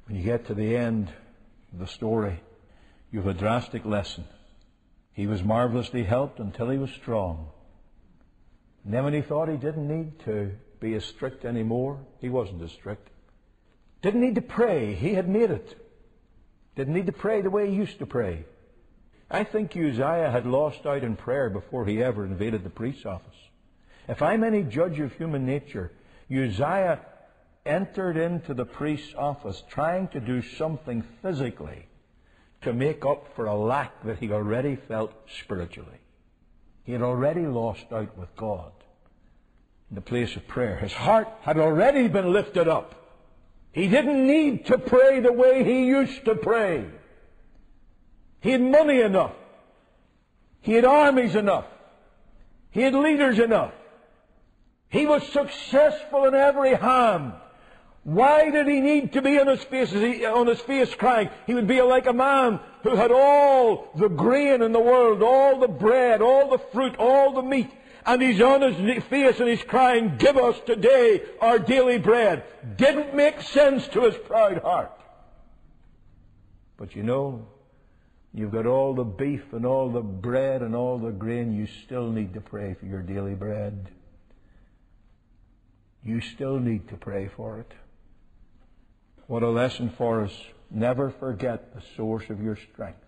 When you get to the end of the story, you have a drastic lesson. He was marvelously helped until he was strong. And then when he thought he didn't need to be as strict anymore, he wasn't as strict. Didn't need to pray. He had made it. Didn't need to pray the way he used to pray. I think Uzziah had lost out in prayer before he ever invaded the priest's office. If I'm any judge of human nature, Uzziah entered into the priest's office trying to do something physically to make up for a lack that he already felt spiritually. He had already lost out with God in the place of prayer. His heart had already been lifted up. He didn't need to pray the way he used to pray. He had money enough. He had armies enough. He had leaders enough. He was successful in every hand. Why did he need to be on his face crying? He would be like a man who had all the grain in the world, all the bread, all the fruit, all the meat, and he's on his face and he's crying, "Give us today our daily bread." Didn't make sense to his proud heart. But you know, you've got all the beef and all the bread and all the grain, you still need to pray for your daily bread. You still need to pray for it. What a lesson for us. Never forget the source of your strength.